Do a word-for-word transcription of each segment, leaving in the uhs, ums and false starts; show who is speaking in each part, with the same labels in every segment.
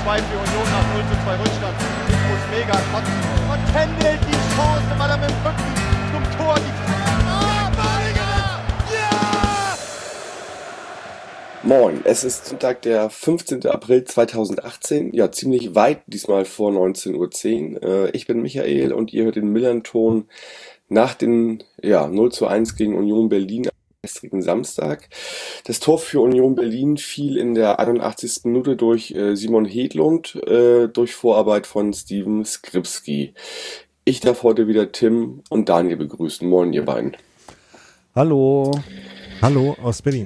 Speaker 1: zwei für Union nach null zu zwei Rückstand. Ich muss mega kotzen. Und Kendall die Chance, weil er mit dem Rücken zum Tor die Ah, Badiger! Ja!
Speaker 2: Moin, es ist Sonntag, der fünfzehnten April zweitausendachtzehn, ja ziemlich weit diesmal vor neunzehn Uhr zehn. Äh, ich bin Michael und ihr hört den Millern-Ton nach dem ja, null zu eins gegen Union Berlin am gestrigen Samstag. Das Tor für Union Berlin fiel in der einundachtzigsten Minute durch äh, Simon Hedlund, äh, durch Vorarbeit von Steven Skripski. Ich darf heute wieder Tim und Daniel begrüßen. Moin, ihr beiden.
Speaker 3: Hallo.
Speaker 4: Hallo aus Berlin.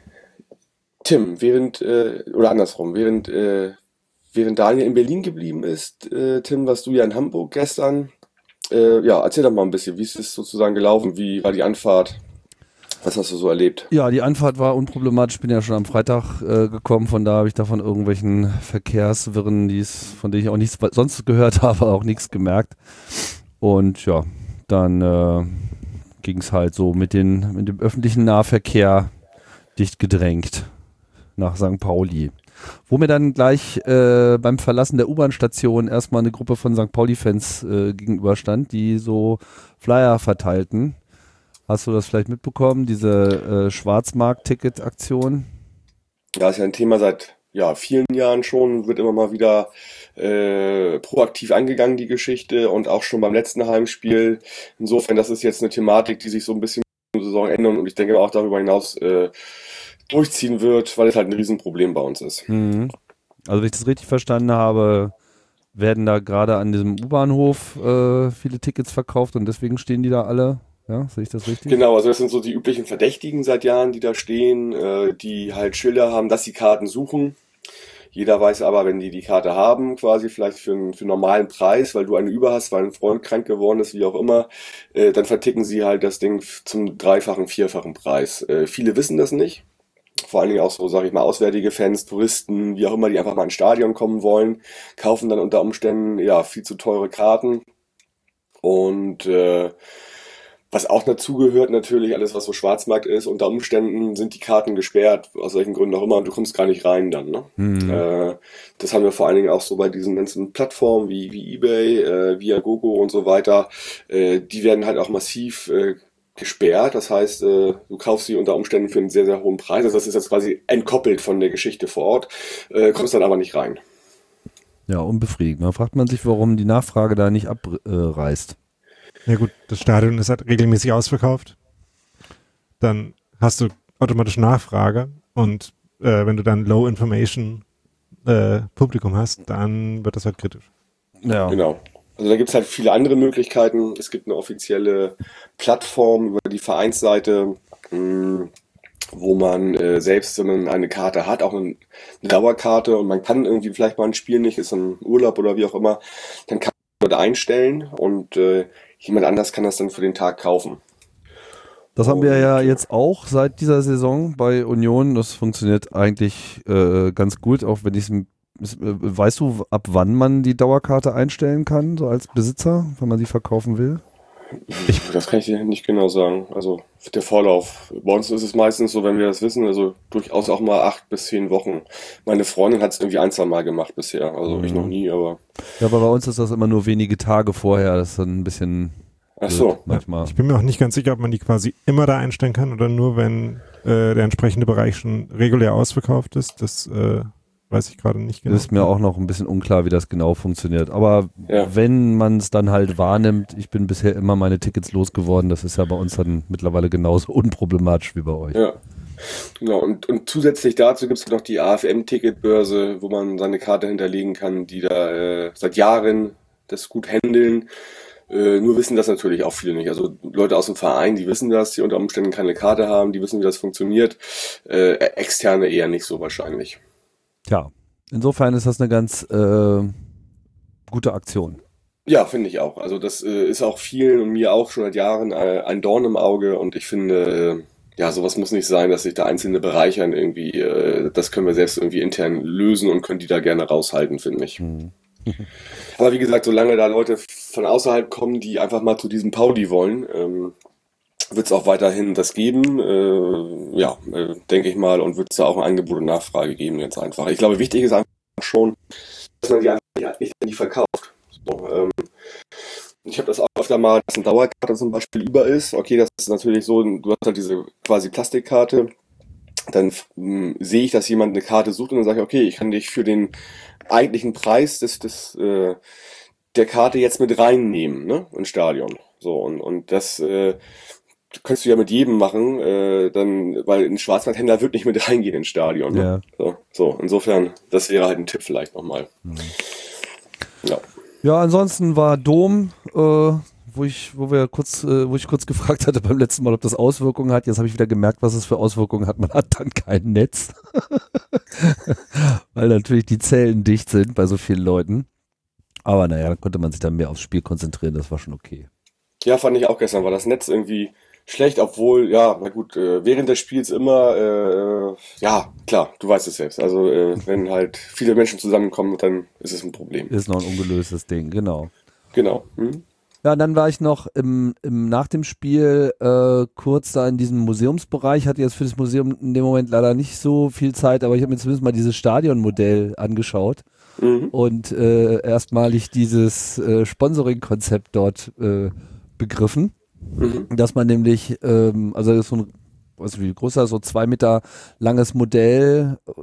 Speaker 2: Tim, während, äh, oder andersrum, während, äh, während Daniel in Berlin geblieben ist, äh, Tim, warst du ja in Hamburg gestern. Äh, ja, erzähl doch mal ein bisschen, wie ist es sozusagen gelaufen? Wie war die Anfahrt? Was hast du so erlebt?
Speaker 3: Ja, die Anfahrt war unproblematisch. Ich bin ja schon am Freitag äh, gekommen, von da habe ich da von irgendwelchen Verkehrswirren, die's, von denen ich auch nichts sonst gehört habe, auch nichts gemerkt. Und ja, dann äh, ging es halt so mit, den, mit dem öffentlichen Nahverkehr dicht gedrängt nach Sankt Pauli. Wo mir dann gleich äh, beim Verlassen der U-Bahn-Station erstmal eine Gruppe von Sankt Pauli-Fans äh, gegenüberstand, die so Flyer verteilten. Hast du das vielleicht mitbekommen, diese äh, Schwarzmarkt-Ticket-Aktion?
Speaker 2: Ja, ist ja ein Thema seit ja, vielen Jahren schon, wird immer mal wieder äh, proaktiv angegangen, die Geschichte, und auch schon beim letzten Heimspiel. Insofern, das ist jetzt eine Thematik, die sich so ein bisschen in der Saison ändern und ich denke auch darüber hinaus äh, durchziehen wird, weil es halt ein Riesenproblem bei uns ist.
Speaker 3: Mhm. Also wenn ich das richtig verstanden habe, werden da gerade an diesem U-Bahnhof äh, viele Tickets verkauft und deswegen stehen die da alle. Ja, sehe ich das richtig?
Speaker 2: Genau, also das sind so die üblichen Verdächtigen seit Jahren, die da stehen, äh, die halt Schilder haben, dass sie Karten suchen. Jeder weiß aber, wenn die die Karte haben, quasi vielleicht für einen, für einen normalen Preis, weil du eine über hast, weil ein Freund krank geworden ist, wie auch immer, äh, dann verticken sie halt das Ding zum dreifachen, vierfachen Preis. Äh, viele wissen das nicht. Vor allen Dingen auch so, sage ich mal, auswärtige Fans, Touristen, wie auch immer, die einfach mal ins Stadion kommen wollen, kaufen dann unter Umständen ja viel zu teure Karten. Und äh, was auch dazugehört natürlich, alles was so Schwarzmarkt ist, unter Umständen sind die Karten gesperrt, aus welchen Gründen auch immer, und du kommst gar nicht rein dann. Ne?
Speaker 3: Mhm.
Speaker 2: Äh, das haben wir vor allen Dingen auch so bei diesen ganzen Plattformen wie, wie eBay, äh, Viagogo und so weiter. Äh, die werden halt auch massiv äh, gesperrt, das heißt, äh, du kaufst sie unter Umständen für einen sehr, sehr hohen Preis, also das ist jetzt quasi entkoppelt von der Geschichte vor Ort, äh, kommst dann aber nicht rein.
Speaker 3: Ja, unbefriedigend. Da fragt man sich, warum die Nachfrage da nicht abreißt.
Speaker 4: Ja gut, das Stadion ist halt regelmäßig ausverkauft. Dann hast du automatisch Nachfrage und äh, wenn du dann Low Information äh, Publikum hast, dann wird das halt kritisch.
Speaker 3: Ja.
Speaker 2: Genau. Also da gibt es halt viele andere Möglichkeiten. Es gibt eine offizielle Plattform über die Vereinsseite, mh, wo man äh, selbst so eine, eine Karte hat, auch eine, eine Dauerkarte, und man kann irgendwie vielleicht mal ein Spiel nicht, ist ein Urlaub oder wie auch immer, dann kann man das einstellen und äh, jemand anders kann das dann für den Tag kaufen.
Speaker 3: Das haben wir ja
Speaker 2: Und,
Speaker 3: jetzt auch seit dieser Saison bei Union. Das funktioniert eigentlich äh, ganz gut, auch wenn ich es. Weißt du, ab wann man die Dauerkarte einstellen kann, so als Besitzer, wenn man sie verkaufen will?
Speaker 2: Ich, das kann ich dir nicht genau sagen. Also der Vorlauf. Bei uns ist es meistens so, wenn wir das wissen, also durchaus auch mal acht bis zehn Wochen. Meine Freundin hat es irgendwie ein, zwei Mal gemacht bisher. Also
Speaker 3: Mhm.
Speaker 2: ich noch nie, aber.
Speaker 3: Ja, aber bei uns ist das immer nur wenige Tage vorher. Das ist dann ein bisschen
Speaker 2: Ach so.
Speaker 3: blöd manchmal.
Speaker 4: Ich bin mir auch nicht ganz sicher, ob man die quasi immer da einstellen kann oder nur, wenn äh, der entsprechende Bereich schon regulär ausverkauft ist. Das äh, weiß ich gerade nicht genau.
Speaker 3: Ist mir auch noch ein bisschen unklar, wie das genau funktioniert. Aber
Speaker 2: Ja.
Speaker 3: wenn man es dann halt wahrnimmt, ich bin bisher immer meine Tickets losgeworden, das ist ja bei uns dann mittlerweile genauso unproblematisch wie bei euch.
Speaker 2: Ja, genau. Und, und zusätzlich dazu gibt es noch die A F M-Ticketbörse, wo man seine Karte hinterlegen kann, die da äh, seit Jahren das gut handeln. Äh, nur wissen das natürlich auch viele nicht. Also Leute aus dem Verein, die wissen das, die unter Umständen keine Karte haben, die wissen, wie das funktioniert. Äh, Externe eher nicht so wahrscheinlich.
Speaker 3: Tja, insofern ist das eine ganz äh, gute Aktion.
Speaker 2: Ja, finde ich auch. Also das äh, ist auch vielen und mir auch schon seit Jahren äh, ein Dorn im Auge, und ich finde, äh, ja, sowas muss nicht sein, dass sich da einzelne bereichern irgendwie. Äh, das können wir selbst irgendwie intern lösen und können die da gerne raushalten, finde ich.
Speaker 3: Hm.
Speaker 2: Aber wie gesagt, solange da Leute von außerhalb kommen, die einfach mal zu diesem Pauli wollen, ähm, wird es auch weiterhin das geben, äh, ja, äh, denke ich mal, und wird es da auch ein Angebot und Nachfrage geben, ganz einfach. Ich glaube, wichtig ist einfach, schon, dass man die einfach nicht, nicht verkauft. So, ähm, ich habe das auch öfter mal, dass eine Dauerkarte zum Beispiel über ist. Okay, das ist natürlich so, du hast halt diese quasi Plastikkarte. Dann mh, sehe ich, dass jemand eine Karte sucht und dann sage ich, okay, ich kann dich für den eigentlichen Preis des, des, äh, der Karte jetzt mit reinnehmen, ne, ins Stadion. So, und, und das äh, kannst du ja mit jedem machen, äh, dann, weil ein Schwarzmarkthändler wird nicht mit reingehen ins Stadion. Ne?
Speaker 3: Ja.
Speaker 2: So, so, insofern, das wäre halt ein Tipp vielleicht nochmal. Mhm. Ja.
Speaker 3: Ja, ansonsten war Dom, äh, wo ich, wo wir kurz, äh, wo ich kurz gefragt hatte beim letzten Mal, ob das Auswirkungen hat. Jetzt habe ich wieder gemerkt, was es für Auswirkungen hat. Man hat dann kein Netz, weil natürlich die Zellen dicht sind bei so vielen Leuten. Aber naja, da konnte man sich dann mehr aufs Spiel konzentrieren. Das war schon okay.
Speaker 2: Ja, fand ich auch gestern, war das Netz irgendwie schlecht, obwohl, ja, na gut, äh, während des Spiels immer, äh, ja, klar, du weißt es selbst. Also, äh, wenn halt viele Menschen zusammenkommen, dann ist es ein Problem.
Speaker 3: Ist noch ein ungelöstes Ding, genau.
Speaker 2: Genau. Hm?
Speaker 3: Ja, dann war ich noch im, im nach dem Spiel äh, kurz da in diesem Museumsbereich. Hatte jetzt für das Museum in dem Moment leider nicht so viel Zeit, aber ich habe mir zumindest mal dieses Stadionmodell angeschaut mhm. und äh, erstmalig dieses äh, Sponsoring-Konzept dort äh, begriffen. Mhm. Dass man nämlich, ähm, also das ist so ein, weiß nicht wie groß das ist, so zwei Meter langes Modell äh,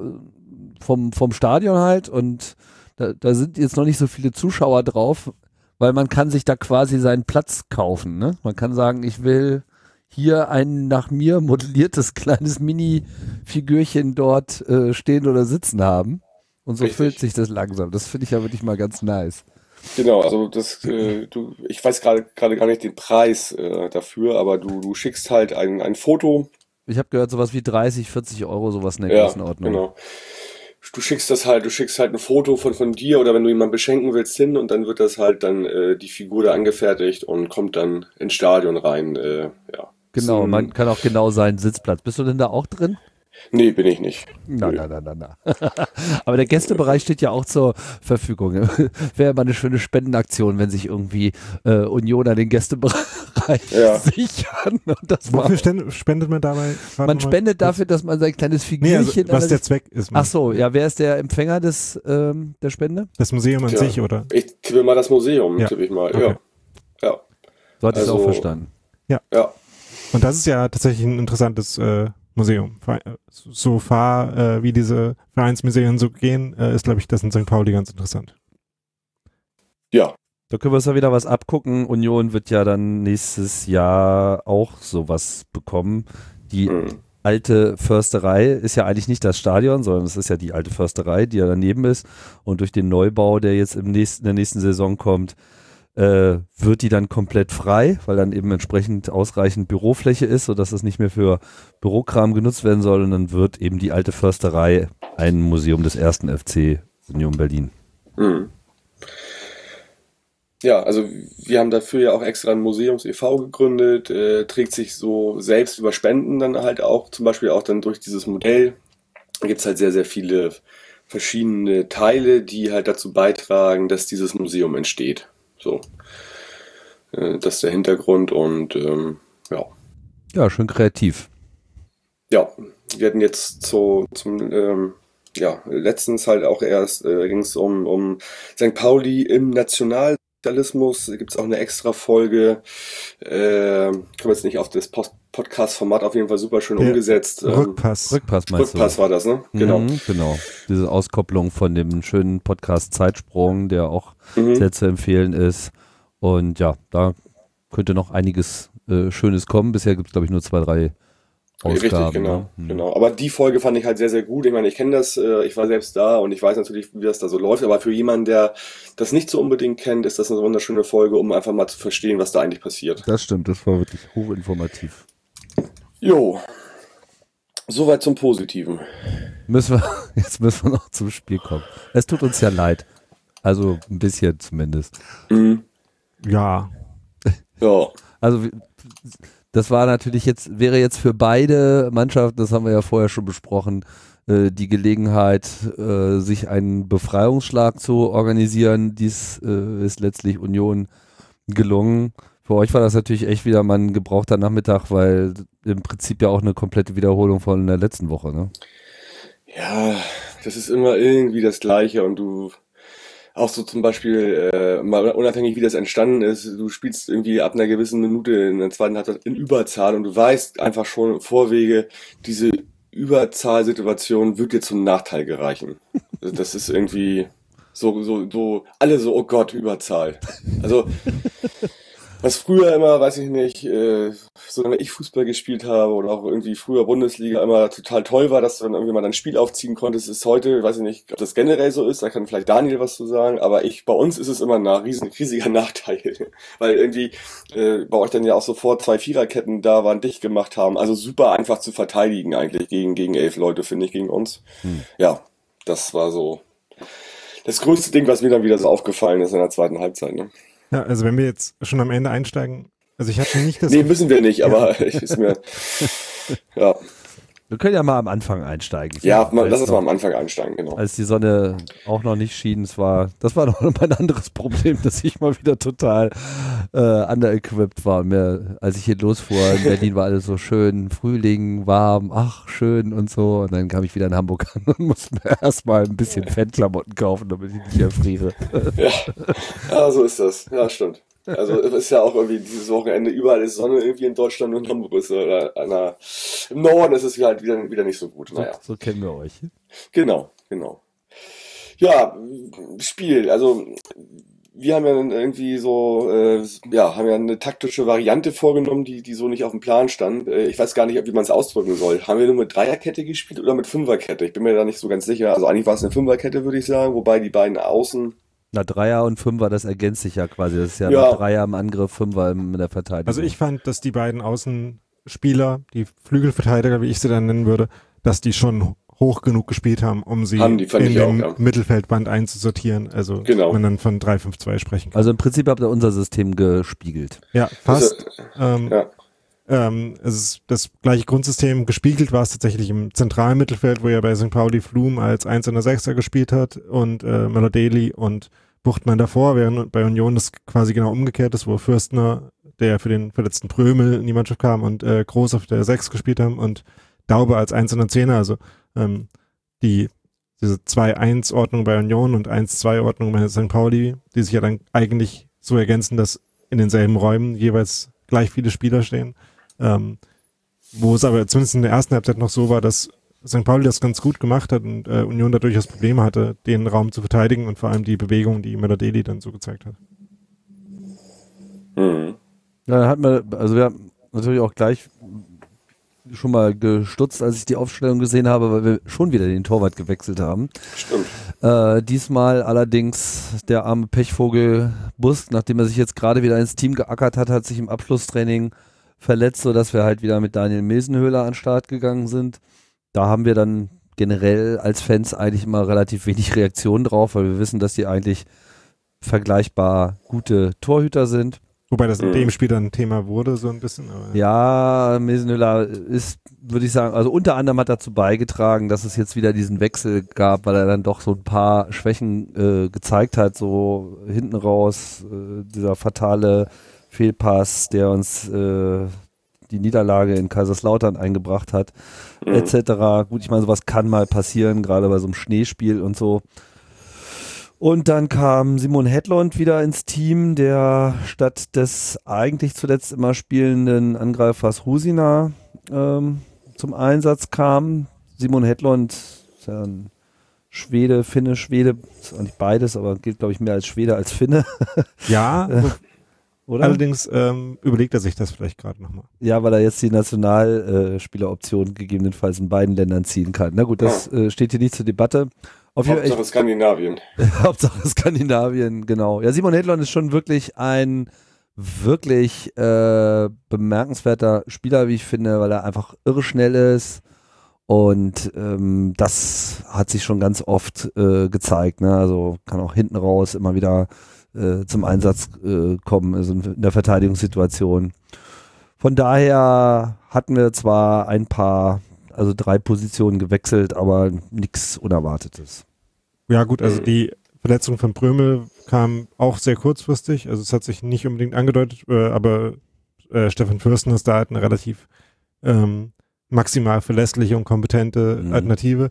Speaker 3: vom, vom Stadion halt und da, da sind jetzt noch nicht so viele Zuschauer drauf, weil man kann sich da quasi seinen Platz kaufen. Ne? Man kann sagen, ich will hier ein nach mir modelliertes kleines Mini-Figürchen dort äh, stehen oder sitzen haben. Und so Richtig. Füllt sich das langsam. Das finde ich ja wirklich mal ganz nice.
Speaker 2: Genau, also das, äh, du, ich weiß gerade gerade gar nicht den Preis äh, dafür, aber du, du schickst halt ein, ein Foto.
Speaker 3: Ich habe gehört, sowas wie dreißig, vierzig Euro, sowas in der
Speaker 2: ja,
Speaker 3: Größenordnung.
Speaker 2: Genau. Du schickst das halt, du schickst halt ein Foto von, von dir oder wenn du jemanden beschenken willst hin und dann wird das halt dann äh, die Figur da angefertigt und kommt dann ins Stadion rein. Äh, ja.
Speaker 3: Genau, ein, man kann auch genau seinen Sitzplatz. Bist du denn da auch drin?
Speaker 2: Nee, bin ich nicht.
Speaker 3: Na, na, na, na, na. Aber der Gästebereich steht ja auch zur Verfügung. Wäre mal eine schöne Spendenaktion, wenn sich irgendwie äh, Unioner den Gästebereich
Speaker 2: ja.
Speaker 3: sichern. Und das
Speaker 4: Wofür sten- spendet man dabei?
Speaker 3: Man mal. spendet dafür, dass man sein kleines Figürchen...
Speaker 4: Nee, also, was der Zweck ist.
Speaker 3: Ach so, ja, wer ist der Empfänger des, ähm, der Spende?
Speaker 4: Das Museum an
Speaker 2: Tja,
Speaker 4: sich, oder?
Speaker 2: Ich tippe mal das Museum,
Speaker 4: ja.
Speaker 2: tippe ich mal,
Speaker 4: okay.
Speaker 2: ja. ja.
Speaker 3: So hat
Speaker 2: also,
Speaker 3: ich es auch verstanden.
Speaker 4: Ja.
Speaker 2: ja.
Speaker 4: Und das ist ja tatsächlich ein interessantes äh, Museum. So far, äh, wie diese Vereinsmuseen so gehen, äh, ist, glaube ich, das in Sankt Pauli ganz interessant.
Speaker 2: Ja.
Speaker 3: Da können wir uns ja wieder was abgucken. Union wird ja dann nächstes Jahr auch sowas bekommen. Die mhm. alte Försterei ist ja eigentlich nicht das Stadion, sondern es ist ja die alte Försterei, die ja daneben ist. Und durch den Neubau, der jetzt im nächsten, in der nächsten Saison kommt, äh, wird die dann komplett frei, weil dann eben entsprechend ausreichend Bürofläche ist, sodass es nicht mehr für Bürokram genutzt werden soll. Und dann wird eben die alte Försterei ein Museum des ersten F C Union Berlin.
Speaker 2: Mhm. Ja, also wir haben dafür ja auch extra ein Museums-e V gegründet, äh, trägt sich so selbst über Spenden dann halt auch, zum Beispiel auch dann durch dieses Modell. Da gibt es halt sehr, sehr viele verschiedene Teile, die halt dazu beitragen, dass dieses Museum entsteht. So, äh, das ist der Hintergrund und ähm, ja.
Speaker 3: Ja, schön kreativ.
Speaker 2: Ja, wir hatten jetzt so zum, ähm, ja, letztens halt auch erst, äh, ging es um, um Sankt Pauli im Nationalsozialismus, da gibt es auch eine extra Folge, äh, kommen jetzt nicht auf das Post- Podcast-Format, auf jeden Fall super schön ja. umgesetzt.
Speaker 4: Rückpass.
Speaker 3: Rückpass meinst
Speaker 2: Rückpass
Speaker 3: du?
Speaker 2: war das, ne? Genau.
Speaker 3: Mhm, genau. Diese Auskopplung von dem schönen Podcast Zeitsprung, der auch mhm. sehr zu empfehlen ist. Und ja, da könnte noch einiges äh, Schönes kommen. Bisher gibt es, glaube ich, nur zwei, drei Ausgaben.
Speaker 2: Richtig, genau,
Speaker 3: ne? mhm.
Speaker 2: genau. Aber die Folge fand ich halt sehr, sehr gut. Ich meine, ich kenne das, äh, ich war selbst da und ich weiß natürlich, wie das da so läuft. Aber für jemanden, der das nicht so unbedingt kennt, ist das eine wunderschöne Folge, um einfach mal zu verstehen, was da eigentlich passiert.
Speaker 3: Das stimmt, das war wirklich hochinformativ.
Speaker 2: Jo, soweit zum Positiven.
Speaker 3: Müssen wir, jetzt müssen wir noch zum Spiel kommen. Es tut uns ja leid. Also ein bisschen zumindest.
Speaker 2: Mhm.
Speaker 4: Ja.
Speaker 2: Ja.
Speaker 3: Also das war natürlich jetzt, wäre jetzt für beide Mannschaften, das haben wir ja vorher schon besprochen, äh, die Gelegenheit, äh, sich einen Befreiungsschlag zu organisieren. Dies äh, ist letztlich Union gelungen. Für euch war das natürlich echt wieder mal ein gebrauchter Nachmittag, weil im Prinzip ja auch eine komplette Wiederholung von der letzten Woche, ne?
Speaker 2: Ja, das ist immer irgendwie das Gleiche und du, auch so zum Beispiel, äh, mal unabhängig wie das entstanden ist, du spielst irgendwie ab einer gewissen Minute in der zweiten Halbzeit in Überzahl und du weißt einfach schon im Vorwege, diese Überzahlsituation wird dir zum Nachteil gereichen. Also das ist irgendwie so, so, so, alle so, oh Gott, Überzahl. Also, was früher immer, weiß ich nicht, äh, solange ich Fußball gespielt habe oder auch irgendwie früher Bundesliga immer total toll war, dass du dann irgendwie mal dein Spiel aufziehen konntest, ist heute, weiß ich nicht, ob das generell so ist, da kann vielleicht Daniel was zu sagen, aber ich, bei uns ist es immer ein riesen, riesiger Nachteil, weil irgendwie äh, bei euch dann ja auch sofort zwei Viererketten da waren, dicht gemacht haben, also super einfach zu verteidigen eigentlich gegen, gegen elf Leute, finde ich, gegen uns. Hm. Ja, das war so das größte Ding, was mir dann wieder so aufgefallen ist in der zweiten Halbzeit, ne?
Speaker 4: Ja, also wenn wir jetzt schon am Ende einsteigen, also ich hatte nicht das...
Speaker 2: Nee, müssen wir nicht, aber ich ist mir... Ja.
Speaker 3: Wir können ja mal am Anfang einsteigen.
Speaker 2: Ja, mal, lass uns mal am Anfang einsteigen, genau.
Speaker 3: Als die Sonne auch noch nicht schien, es war, das war noch mein anderes Problem, dass ich mal wieder total äh, underequipped war. Mir, als ich hier losfuhr, in Berlin war alles so schön, Frühling, warm, ach, schön und so. Und dann kam ich wieder in Hamburg an und musste mir erstmal ein bisschen Fanklamotten kaufen, damit ich nicht erfriere.
Speaker 2: Ja. Ja, so ist das. Ja, stimmt. Also es ist ja auch irgendwie dieses Wochenende, überall ist Sonne irgendwie in Deutschland und in Hamburg ist oder na, im Norden ist es halt wieder, wieder nicht so gut. Naja.
Speaker 3: So, so kennen wir euch.
Speaker 2: Genau, genau. Ja, Spiel, also wir haben ja irgendwie so, äh, ja, haben ja eine taktische Variante vorgenommen, die, die so nicht auf dem Plan stand. Äh, ich weiß gar nicht, wie man es ausdrücken soll. Haben wir nur mit Dreierkette gespielt oder mit Fünferkette? Ich bin mir da nicht so ganz sicher. Also eigentlich war es eine Fünferkette, würde ich sagen, wobei die beiden Außen...
Speaker 3: Na, Dreier und Fünfer, das ergänzt sich ja quasi. Das ist ja,
Speaker 2: ja.
Speaker 3: Dreier im Angriff, Fünfer in der Verteidigung.
Speaker 4: Also ich fand, dass die beiden Außenspieler, die Flügelverteidiger, wie ich sie dann nennen würde, dass die schon hoch genug gespielt haben, um sie
Speaker 2: haben die, in dem
Speaker 4: auch, ja. Mittelfeldband einzusortieren. Also
Speaker 2: genau.
Speaker 4: man dann von drei fünf zwei sprechen kann.
Speaker 3: Also im Prinzip habt ihr unser System gespiegelt.
Speaker 4: Ja, fast.
Speaker 2: Also,
Speaker 4: ähm,
Speaker 2: ja.
Speaker 4: Ähm, es ist das gleiche Grundsystem. Gespiegelt war es tatsächlich im zentralen Mittelfeld, wo ja bei Sankt Pauli Flum als eins in der Sechser gespielt hat und äh, Melodeli und Buchtmann davor, während bei Union das quasi genau umgekehrt ist, wo Fürstner, der für den verletzten Prömel in die Mannschaft kam, und äh, Groß auf der Sechs gespielt haben und Daube als eins in der Zehner. Also ähm, die diese zwei eins Ordnung bei Union und eins zwei Ordnung bei Sankt Pauli, die sich ja dann eigentlich so ergänzen, dass in denselben Räumen jeweils gleich viele Spieler stehen. Ähm, wo es aber zumindest in der ersten Halbzeit noch so war, dass Sankt Pauli das ganz gut gemacht hat und äh, Union da durchaus Probleme hatte, den Raum zu verteidigen und vor allem die Bewegung, die Melodeli dann so gezeigt hat.
Speaker 2: Mhm.
Speaker 3: Ja, dann hat man, also wir haben natürlich auch gleich schon mal gestutzt, als ich die Aufstellung gesehen habe, weil wir schon wieder den Torwart gewechselt haben.
Speaker 2: Stimmt.
Speaker 3: Äh, diesmal allerdings der arme Pechvogel Busk, nachdem er sich jetzt gerade wieder ins Team geackert hat, hat sich im Abschlusstraining verletzt, sodass wir halt wieder mit Daniel Mesenhöhler an den Start gegangen sind. Da haben wir dann generell als Fans eigentlich immer relativ wenig Reaktion drauf, weil wir wissen, dass die eigentlich vergleichbar gute Torhüter sind.
Speaker 4: Wobei das in dem Spiel dann ein Thema wurde, so ein bisschen. Aber
Speaker 3: ja, Mesenhöhler ist, würde ich sagen, also unter anderem hat dazu beigetragen, dass es jetzt wieder diesen Wechsel gab, weil er dann doch so ein paar Schwächen äh, gezeigt hat, so hinten raus, äh, dieser fatale Fehlpass, der uns äh, die Niederlage in Kaiserslautern eingebracht hat, mhm. et cetera. Gut, ich meine, sowas kann mal passieren, gerade bei so einem Schneespiel und so. Und dann kam Simon Hedlund wieder ins Team, der statt des eigentlich zuletzt immer spielenden Angreifers Husina ähm, zum Einsatz kam. Simon Hedlund ist ja ein Schwede, Finne, Schwede, ist auch nicht beides, aber gilt, glaube ich, mehr als Schwede als Finne.
Speaker 4: Ja,
Speaker 3: oder?
Speaker 4: Allerdings ähm, überlegt er sich das vielleicht gerade nochmal.
Speaker 3: Ja, weil er jetzt die Nationalspieleroption gegebenenfalls in beiden Ländern ziehen kann. Na gut, das äh, steht hier nicht zur Debatte. Auf
Speaker 2: Hauptsache Skandinavien.
Speaker 3: Hauptsache Skandinavien, genau. Ja, Simon Hedlund ist schon wirklich ein wirklich äh, bemerkenswerter Spieler, wie ich finde, weil er einfach irre schnell ist. Und ähm, das hat sich schon ganz oft äh, gezeigt. Ne? Also kann auch hinten raus immer wieder äh, zum Einsatz äh, kommen, also in der Verteidigungssituation. Von daher hatten wir zwar ein paar, also drei Positionen gewechselt, aber nichts Unerwartetes.
Speaker 4: Ja gut, also die Verletzung von Prömel kam auch sehr kurzfristig. Also es hat sich nicht unbedingt angedeutet, äh, aber äh, Stefan Fürsten ist da halt eine relativ ähm, maximal verlässliche und kompetente mhm. Alternative.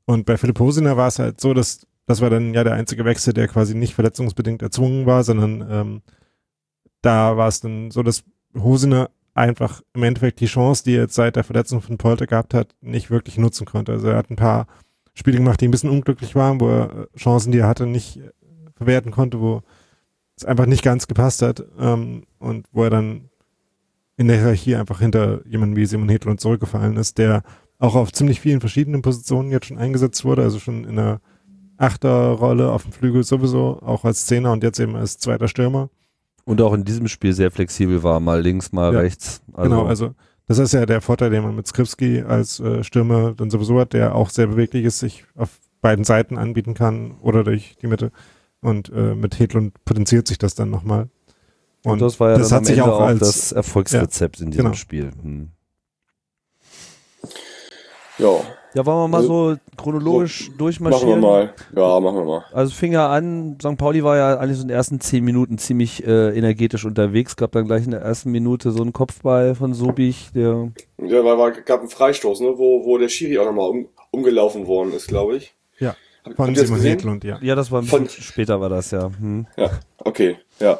Speaker 4: Und bei Philipp Hosiner war es halt so, dass das war dann ja der einzige Wechsel, der quasi nicht verletzungsbedingt erzwungen war, sondern ähm, da war es dann so, dass Hosiner einfach im Endeffekt die Chance, die er jetzt seit der Verletzung von Polter gehabt hat, nicht wirklich nutzen konnte. Also er hat ein paar Spiele gemacht, die ein bisschen unglücklich waren, wo er Chancen, die er hatte, nicht verwerten konnte, wo es einfach nicht ganz gepasst hat ähm, und wo er dann in der Hierarchie einfach hinter jemandem wie Simon Hedlund zurückgefallen ist, der auch auf ziemlich vielen verschiedenen Positionen jetzt schon eingesetzt wurde, also schon in der Achterrolle auf dem Flügel sowieso, auch als Zehner und jetzt eben als zweiter Stürmer.
Speaker 3: Und auch in diesem Spiel sehr flexibel war, mal links, mal
Speaker 4: ja,
Speaker 3: rechts. Also
Speaker 4: genau, also das ist ja der Vorteil, den man mit Skripski als äh, Stürmer dann sowieso hat, der auch sehr beweglich ist, sich auf beiden Seiten anbieten kann oder durch die Mitte. Und äh, mit Hedlund potenziert sich das dann nochmal.
Speaker 3: Und, und das war ja
Speaker 4: das
Speaker 3: dann
Speaker 4: hat
Speaker 3: am
Speaker 4: sich
Speaker 3: Ende
Speaker 4: auch
Speaker 3: auch
Speaker 4: als,
Speaker 3: das Erfolgsrezept
Speaker 4: ja,
Speaker 3: in diesem
Speaker 4: genau.
Speaker 3: Spiel. Hm.
Speaker 2: Ja.
Speaker 3: Ja, wollen wir mal
Speaker 2: Also,
Speaker 3: so chronologisch
Speaker 2: so,
Speaker 3: durchmarschieren?
Speaker 2: Machen wir mal. Ja, machen wir mal.
Speaker 3: Also es fing ja an, Sankt Pauli war ja eigentlich so in den ersten zehn Minuten ziemlich äh, energetisch unterwegs, gab dann gleich in der ersten Minute so einen Kopfball von Sobich, der...
Speaker 2: Ja, weil war, gab einen Freistoß, ne, wo, wo der Schiri auch nochmal um, umgelaufen worden ist, glaube ich.
Speaker 4: Ja,
Speaker 2: Hab,
Speaker 4: von Simon Hedlund, ja.
Speaker 3: Ja, das war ein bisschen
Speaker 2: Von,
Speaker 3: später war das, ja. Hm.
Speaker 2: Ja, okay, ja.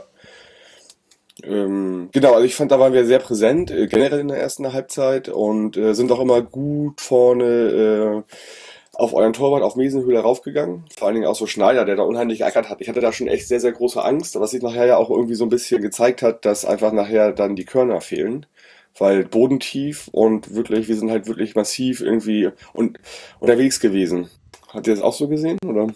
Speaker 2: Ähm, genau, also ich fand, da waren wir sehr präsent, äh, generell in der ersten Halbzeit und äh, sind auch immer gut vorne äh, auf euren Torwart, auf Mesenhöhler raufgegangen. Vor allen Dingen auch so Schneider, der da unheimlich geackert hat. Ich hatte da schon echt sehr, sehr große Angst, was sich nachher ja auch irgendwie so ein bisschen gezeigt hat, dass einfach nachher dann die Körner fehlen. Weil bodentief und wirklich, wir sind halt wirklich massiv irgendwie und, unterwegs gewesen. Habt ihr das auch so gesehen, oder?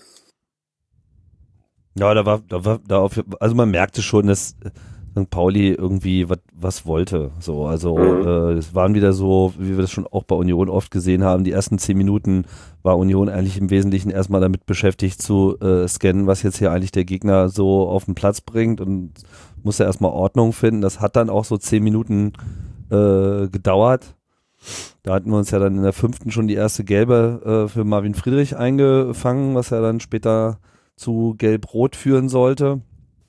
Speaker 3: Ja, da war, da war, da auf, also man merkte schon, dass Sankt Pauli irgendwie was, was wollte. So, also
Speaker 2: Mhm.
Speaker 3: äh, es waren wieder so, wie wir das schon auch bei Union oft gesehen haben. Die ersten zehn Minuten war Union eigentlich im Wesentlichen erstmal damit beschäftigt zu äh, scannen, was jetzt hier eigentlich der Gegner so auf den Platz bringt und musste erstmal Ordnung finden. Das hat dann auch so zehn Minuten äh, gedauert. Da hatten wir uns ja dann in der fünften schon die erste Gelbe äh, für Marvin Friedrich eingefangen, was ja dann später zu Gelb-Rot führen sollte.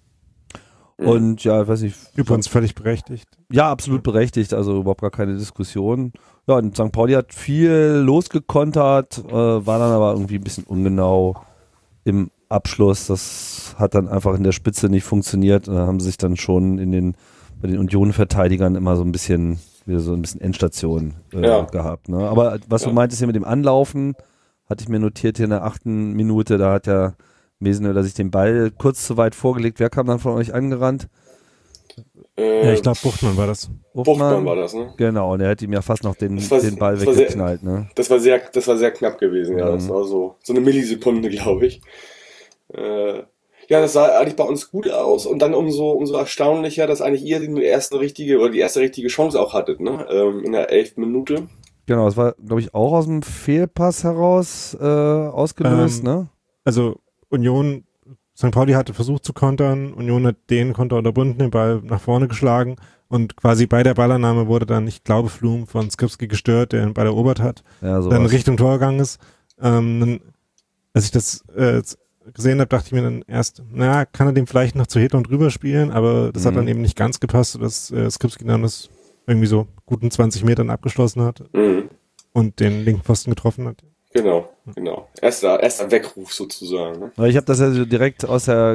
Speaker 3: Und ja, ich weiß nicht.
Speaker 4: Übrigens völlig berechtigt.
Speaker 3: Ja, absolut berechtigt, also überhaupt gar keine Diskussion. Ja, und Sankt Pauli hat viel losgekontert, äh, war dann aber irgendwie ein bisschen ungenau im Abschluss. Das hat dann einfach in der Spitze nicht funktioniert. Und da haben sie sich dann schon in den, bei den Union-Verteidigern immer so ein bisschen, wieder so ein bisschen Endstation äh,
Speaker 2: Ja.
Speaker 3: gehabt. Ne? Aber was
Speaker 2: Ja.
Speaker 3: du meintest hier mit dem Anlaufen, hatte ich mir notiert hier in der achten Minute, da hat ja Mesenhöhler sich den Ball kurz zu weit vorgelegt. Wer kam dann von euch angerannt?
Speaker 2: Äh,
Speaker 4: Ja, ich glaube, Buchtmann war das.
Speaker 2: Buchtmann war das, ne?
Speaker 3: Genau, und er hat ihm ja fast noch den,
Speaker 2: Das war-
Speaker 3: den Ball
Speaker 2: das war sehr-
Speaker 3: weggeknallt. Ne?
Speaker 2: Das war sehr, das war sehr knapp gewesen, ja.
Speaker 3: Mhm.
Speaker 2: Das war so, so eine Millisekunde, glaube ich. Äh, ja, das sah eigentlich bei uns gut aus und dann umso, umso erstaunlicher, dass eigentlich ihr die erste richtige oder die erste richtige Chance auch hattet, ne? Ähm, in der elften Minute.
Speaker 3: Genau, das war, glaube ich, auch aus dem Fehlpass heraus äh, ausgelöst.
Speaker 4: Ähm,
Speaker 3: ne?
Speaker 4: Also Union, Sankt Pauli hatte versucht zu kontern, Union hat den Konter unterbunden, den Ball nach vorne geschlagen und quasi bei der Ballannahme wurde dann, ich glaube, Flum von Skripski gestört, der den Ball erobert hat,
Speaker 3: Ja,
Speaker 4: dann
Speaker 3: sowas.
Speaker 4: Richtung Tor gegangen ist. Ähm, dann, als ich das äh, gesehen habe, dachte ich mir dann erst, na, kann er den vielleicht noch zu Hedlund rüber spielen, aber das hat
Speaker 3: Mhm.
Speaker 4: dann eben nicht ganz gepasst, sodass äh, Skripski dann das irgendwie so guten zwanzig Metern abgeschlossen hat
Speaker 2: Mhm. und
Speaker 4: und den linken Pfosten getroffen hat.
Speaker 2: Genau, genau. Erster, erster Weckruf sozusagen, ne?
Speaker 3: Weil ich habe das ja so direkt aus der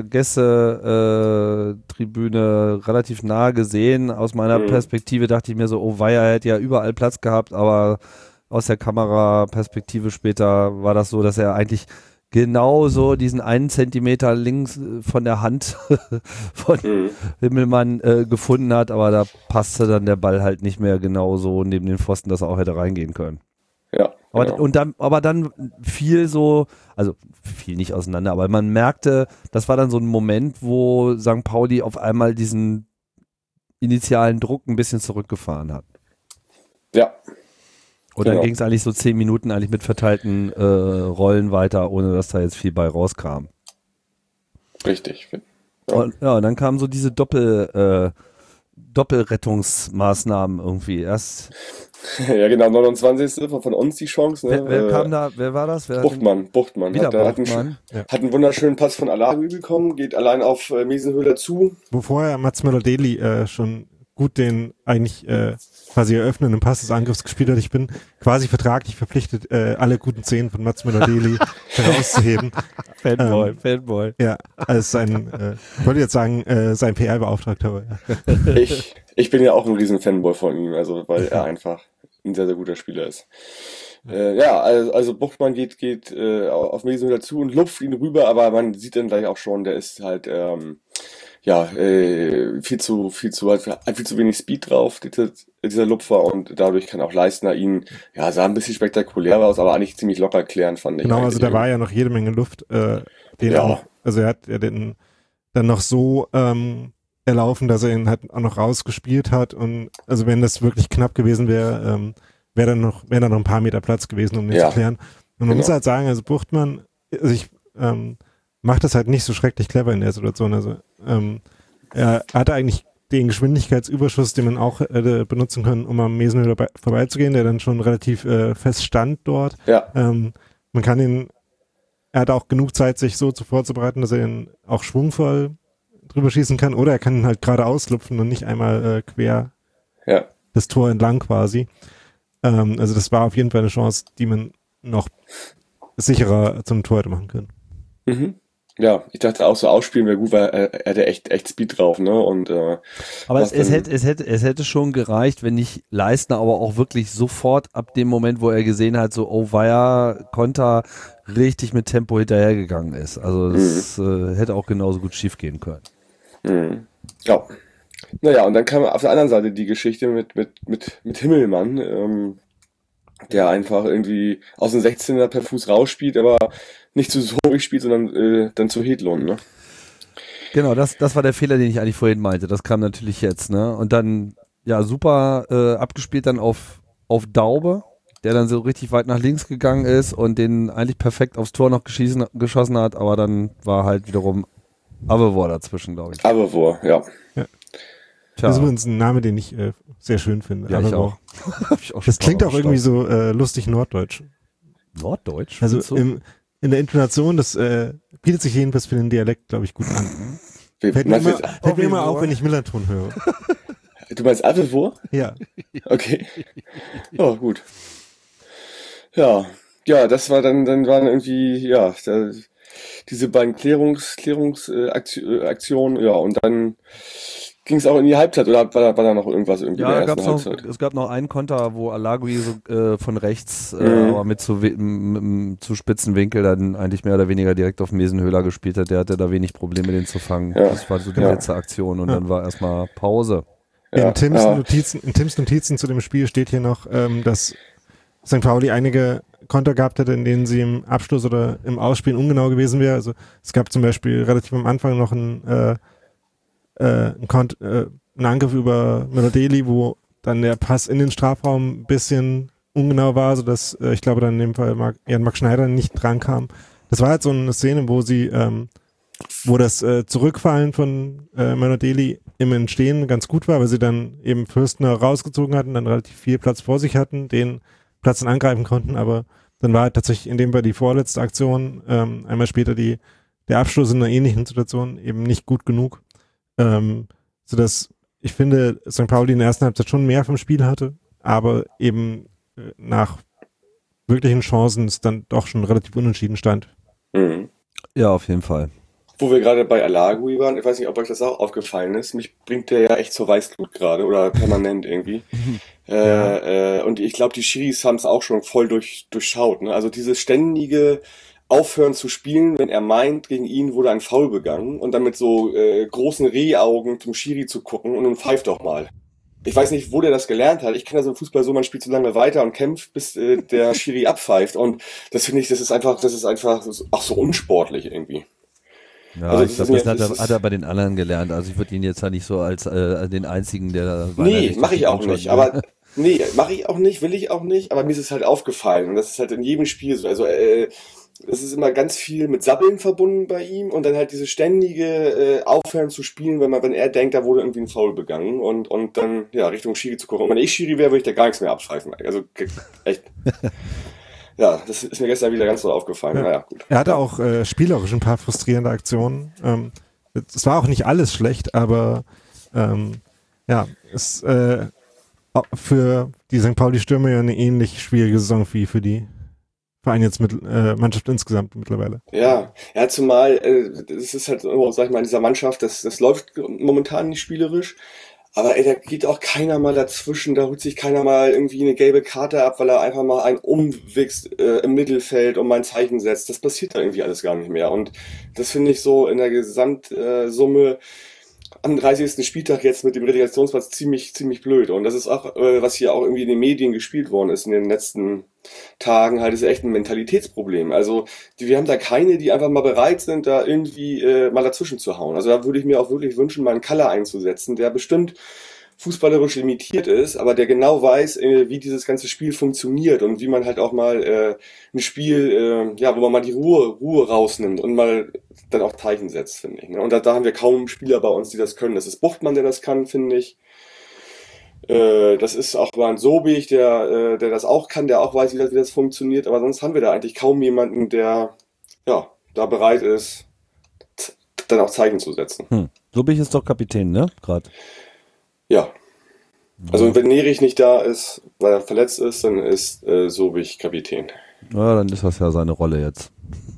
Speaker 3: Gäste-Tribüne relativ nah gesehen. Aus meiner
Speaker 2: Mhm.
Speaker 3: Perspektive dachte ich mir so, oh weia, er hätte ja überall Platz gehabt, aber aus der Kameraperspektive später war das so, dass er eigentlich genau so diesen einen Zentimeter links äh, von der Hand von
Speaker 2: Mhm.
Speaker 3: Himmelmann äh, gefunden hat, aber da passte dann der Ball halt nicht mehr genau so neben den Pfosten, dass er auch hätte reingehen können.
Speaker 2: Ja.
Speaker 3: Aber,
Speaker 2: genau.
Speaker 3: und dann, aber dann viel so, also viel nicht auseinander, aber man merkte, das war dann so ein Moment, wo Sankt Pauli auf einmal diesen initialen Druck ein bisschen zurückgefahren hat.
Speaker 2: Ja.
Speaker 3: Und dann
Speaker 2: Genau.
Speaker 3: ging es eigentlich so zehn Minuten eigentlich mit verteilten äh, Rollen weiter, ohne dass da jetzt viel bei rauskam.
Speaker 2: Richtig. Ja.
Speaker 3: Und, ja, und dann kamen so diese Doppel, äh, Doppelrettungsmaßnahmen irgendwie. Erst,
Speaker 2: Ja, genau, neunundzwanzigste von, von uns die Chance, ne?
Speaker 3: wer, wer
Speaker 2: Äh,
Speaker 3: kam da, wer war das? Wer hat den-
Speaker 2: Buchtmann, Buchtmann.
Speaker 3: Wieder
Speaker 2: Hat, da- hat, einen,
Speaker 3: Buchtmann.
Speaker 2: hat einen wunderschönen Pass von Alawi bekommen, geht allein auf äh, Mesenhöhler zu.
Speaker 4: Wo vorher Mats Möller-Deli äh, schon gut den eigentlich äh, quasi eröffnenden Pass des Angriffs gespielt hat. Ich bin quasi vertraglich verpflichtet, äh, alle guten Szenen von Mats Möller-Deli herauszuheben.
Speaker 3: Fanboy,
Speaker 4: ähm,
Speaker 3: Fanboy.
Speaker 4: Ja, als sein, äh, ich wollte jetzt sagen, äh, sein P R-Beauftragter. Aber, ja.
Speaker 2: Ich, ich bin ja auch ein riesen Fanboy von ihm, also weil er einfach ein sehr, sehr guter Spieler ist. Äh, ja, also, also Buchtmann geht, geht äh, auf Mesenhöhler zu und lupft ihn rüber, aber man sieht dann gleich auch schon, der ist halt ähm, ja äh, viel zu viel zu hat viel zu wenig Speed drauf, dieser, dieser Lupfer, und dadurch kann auch Leistner ihn, ja, sah ein bisschen spektakulärer aus, aber eigentlich ziemlich locker klären, fand ich.
Speaker 4: Genau, also da war ja noch jede Menge Luft, äh, den
Speaker 2: Ja.
Speaker 4: auch, also er hat ja den dann noch so ähm, erlaufen, dass er ihn halt auch noch rausgespielt hat, und also wenn das wirklich knapp gewesen wäre, ähm, wäre dann noch, wäre dann noch ein paar Meter Platz gewesen, um den
Speaker 2: Ja.
Speaker 4: zu klären. Und man
Speaker 2: Genau.
Speaker 4: muss halt sagen, also Buchtmann, also ich ähm, macht das halt nicht so schrecklich clever in der Situation. Also ähm, er hatte eigentlich den Geschwindigkeitsüberschuss, den man auch hätte benutzen können, um am Mesenhöhler bei- vorbeizugehen, der dann schon relativ äh, fest stand dort.
Speaker 2: Ja,
Speaker 4: Ähm, man kann ihn, er hat auch genug Zeit, sich so zu vorzubereiten, dass er ihn auch schwungvoll drüber schießen kann, oder er kann ihn halt gerade auslupfen und nicht einmal äh, quer
Speaker 2: ja.
Speaker 4: das Tor entlang quasi. Ähm, also das war auf jeden Fall eine Chance, die man noch sicherer zum Tor hätte machen können.
Speaker 2: Mhm. Ja, ich dachte auch so ausspielen wäre gut, weil er, er hatte echt, echt Speed drauf, ne? Und äh,
Speaker 3: Aber
Speaker 2: was
Speaker 3: es, es,
Speaker 2: dann-
Speaker 3: hätte, es, hätte, es hätte schon gereicht, wenn nicht Leistner aber auch wirklich sofort ab dem Moment, wo er gesehen hat, so, oh weia, Konter richtig mit Tempo hinterhergegangen ist. Also das äh, hätte auch genauso gut schief gehen können.
Speaker 2: Mhm. Ja. Naja, und dann kam auf der anderen Seite die Geschichte mit, mit, mit, mit Himmelmann, ähm, der einfach irgendwie aus dem sechzehner per Fuß rausspielt, aber nicht zu Sorik spielt, sondern äh, dann zu Hedlund, ne?
Speaker 3: Genau, das, das war der Fehler, den ich eigentlich vorhin meinte. Das kam natürlich jetzt, ne? Und dann, ja, super äh, abgespielt dann auf, auf Daube, der dann so richtig weit nach links gegangen ist und den eigentlich perfekt aufs Tor noch geschießen, geschossen hat, aber dann war halt wiederum Avevor dazwischen, glaube ich.
Speaker 2: Aber wo, ja.
Speaker 3: Tja,
Speaker 4: Das ist übrigens ein Name, den ich äh, sehr schön finde.
Speaker 3: ja, ich
Speaker 4: Aber
Speaker 3: auch. Hab ich auch
Speaker 4: Das
Speaker 3: schon
Speaker 4: klingt
Speaker 3: mal
Speaker 4: auch irgendwie so äh, lustig norddeutsch.
Speaker 3: Norddeutsch?
Speaker 4: Also
Speaker 3: Findest du?
Speaker 4: im, in der Intonation, das äh, bietet sich jedenfalls für den Dialekt, glaube ich, gut an.
Speaker 2: Wie,
Speaker 4: Fällt mir
Speaker 2: meinst
Speaker 4: immer,
Speaker 2: du, jetzt,
Speaker 4: fällt mir immer
Speaker 3: Avevor?
Speaker 4: auf, wenn ich Millerton höre.
Speaker 2: du meinst Avevor?
Speaker 4: Ja.
Speaker 2: Okay. Oh, gut. Ja, ja, das war dann, dann waren irgendwie, ja, da, diese beiden Klärungs, Klärungsaktionen, äh, Aktionen, ja, und dann ging es auch in die Halbzeit, oder war da, war da noch irgendwas irgendwie in
Speaker 3: Ja,
Speaker 2: der
Speaker 3: gab's
Speaker 2: ersten
Speaker 3: noch,
Speaker 2: Halbzeit?
Speaker 3: es gab noch einen Konter, wo Alagui so, äh, von rechts, äh,
Speaker 2: Mhm.
Speaker 3: aber mit zu, wi- m- m- zu spitzen Winkel dann eigentlich mehr oder weniger direkt auf Mesenhöhler gespielt hat. Der hatte da wenig Probleme, den zu fangen.
Speaker 2: Ja.
Speaker 3: Das war so die
Speaker 2: Ja.
Speaker 3: letzte Aktion und
Speaker 4: Ja.
Speaker 3: dann war erstmal Pause.
Speaker 2: Ja,
Speaker 4: in, Tims
Speaker 2: ja.
Speaker 4: Notizen, in Tims Notizen zu dem Spiel steht hier noch, ähm, dass Sankt Pauli einige Konter gehabt hätte, in denen sie im Abschluss oder im Ausspielen ungenau gewesen wäre. Also es gab zum Beispiel relativ am Anfang noch einen, äh, äh, einen, Kont äh, einen Angriff über Möller-Deli, wo dann der Pass in den Strafraum ein bisschen ungenau war, sodass äh, ich glaube dann in dem Fall Marc, Jan Max Schneider nicht dran kam. Das war halt so eine Szene, wo sie ähm, wo das äh, Zurückfallen von äh, Möller-Deli im Entstehen ganz gut war, weil sie dann eben Fürstner rausgezogen hatten, dann relativ viel Platz vor sich hatten, den Platz dann angreifen konnten, aber dann war halt tatsächlich in dem Fall die vorletzte Aktion, ähm, einmal später die, der Abschluss in einer ähnlichen Situation eben nicht gut genug, ähm, sodass ich finde, Sankt Pauli in der ersten Halbzeit schon mehr vom Spiel hatte, aber eben äh, nach wirklichen Chancen es dann doch schon relativ unentschieden stand.
Speaker 2: Mhm.
Speaker 3: Ja, auf jeden Fall.
Speaker 2: Wo wir gerade bei Alagui waren, ich weiß nicht, ob euch das auch aufgefallen ist, mich bringt der ja echt zur Weißglut gerade oder permanent irgendwie. äh, äh, und ich glaube, die Schiris haben es auch schon voll durch, durchschaut. Ne? Also dieses ständige Aufhören zu spielen, wenn er meint, gegen ihn wurde ein Foul begangen, und dann mit so äh, großen Rehaugen zum Schiri zu gucken und nun pfeift doch mal. Ich weiß nicht, wo der das gelernt hat. Ich kenne das im Fußball so, man spielt so lange weiter und kämpft, bis äh, der Schiri abpfeift. Und das finde ich, das ist einfach, das ist einfach auch so unsportlich irgendwie.
Speaker 3: Ja,
Speaker 2: Also
Speaker 3: ich
Speaker 2: das
Speaker 3: glaube,
Speaker 2: ist
Speaker 3: das
Speaker 2: mir-
Speaker 3: hat,
Speaker 2: das
Speaker 3: er,
Speaker 2: ist-
Speaker 3: hat er bei den anderen gelernt. Also ich würde ihn jetzt ja nicht so als äh, den einzigen, der
Speaker 2: Nee, mache ich auch
Speaker 3: schon,
Speaker 2: nicht.
Speaker 3: ne?
Speaker 2: Aber nee, mache ich auch nicht, will ich auch nicht. Aber mir ist es halt aufgefallen, und das ist halt in jedem Spiel so. Also äh, es ist immer ganz viel mit Sabbeln verbunden bei ihm, und dann halt dieses ständige äh, Aufhören zu spielen, wenn man, wenn er denkt, da wurde irgendwie ein Foul begangen, und und dann ja Richtung Schiri zu gucken. Und wenn ich Schiri wäre, würde ich da gar nichts mehr abpfeifen. Also ge- echt. Ja, das ist mir gestern wieder ganz so aufgefallen.
Speaker 4: Ja.
Speaker 2: Naja, gut.
Speaker 4: Er hatte auch äh, spielerisch ein paar frustrierende Aktionen. Ähm, es war auch nicht alles schlecht, aber ähm, Ja, ist äh, für die Sankt Pauli-Stürmer ja eine ähnlich schwierige Saison wie für die Verein jetzt mit äh, Mannschaft insgesamt mittlerweile.
Speaker 2: Ja, ja, zumal äh, das ist halt, oh, sag ich mal, in dieser Mannschaft, das, das läuft momentan nicht spielerisch, aber ey, da geht auch keiner mal dazwischen, da holt sich keiner mal irgendwie eine gelbe Karte ab, weil er einfach mal einen umwichst äh, im Mittelfeld und mal ein Zeichen setzt. Das passiert da irgendwie alles gar nicht mehr. Und das finde ich so in der Gesamtsumme am dreißigsten Spieltag jetzt mit dem Relegationsplatz ziemlich, ziemlich blöd. Und das ist auch, äh, was hier auch irgendwie in den Medien gespielt worden ist in den letzten Tagen, halt ist echt ein Mentalitätsproblem. Also die, wir haben da keine, die einfach mal bereit sind, da irgendwie äh, mal dazwischen zu hauen. Also da würde ich mir auch wirklich wünschen, mal einen Kaller einzusetzen, der bestimmt fußballerisch limitiert ist, aber der genau weiß, äh, wie dieses ganze Spiel funktioniert und wie man halt auch mal äh, ein Spiel, äh, ja, wo man mal die Ruhe, Ruhe rausnimmt und mal dann auch Zeichen setzt, finde ich. Ne? Und da, da haben wir kaum Spieler bei uns, die das können. Das ist Buchtmann, der das kann, finde ich. Äh, das ist auch mal ein Sobich, der, äh, der das auch kann, der auch weiß, wie das, wie das funktioniert. Aber sonst haben wir da eigentlich kaum jemanden, der ja da bereit ist, t- dann auch Zeichen zu setzen.
Speaker 3: Hm. Sobich ist doch Kapitän, ne? Gerade.
Speaker 2: Ja. Also wenn Nerich nicht da ist, weil er verletzt ist, dann ist äh, Sobich Kapitän.
Speaker 3: Ja, dann ist das ja seine Rolle jetzt.